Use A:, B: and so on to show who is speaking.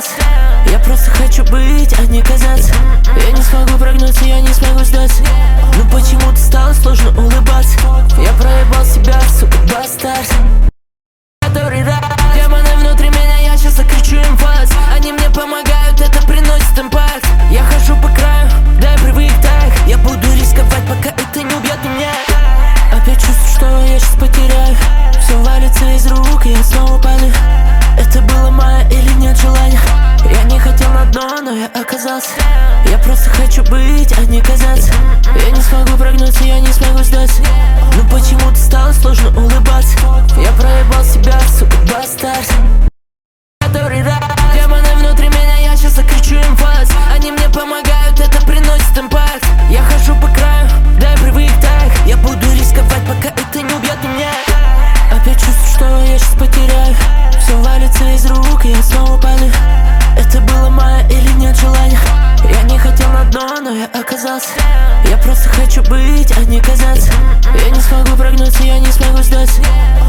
A: оказался. Я просто хочу быть, а не казаться. Я не смогу прогнуться, я не смогу сдаться. Но почему-то стало сложно улыбаться. Я проебал себя, сука, бастард. Демоны внутри меня, я сейчас закричу им фас. Они мне помогают, это приносит импакт. Я хожу по краю, да я привык так. Я буду рисковать, пока это не убьет меня. Опять чувствую, что я сейчас потеряю. Все валится из рук, и я снова падаю. Это было мое или нет желания. Я не хотел на дно, но я оказался. Я просто хочу быть, а не казаться. Я не смогу прогнуться, я не смогу сдаться. Но почему-то стало сложно улыбаться. Я проебал себя, сука, бастард. Демоны внутри меня, я сейчас закричу им фас. Они мне помогают, это приносит импакт. Я хожу по краю, да я привык так. Я буду рисковать, пока это не убьет меня. Опять чувствую, что я сейчас потеряю. Все валится из рук, и я снова падаю. Это было мое или нет желания. Я не хотел на дно, но я оказался. Я просто хочу быть, а не казаться. Я не смогу прогнуться, я не смогу сдаться.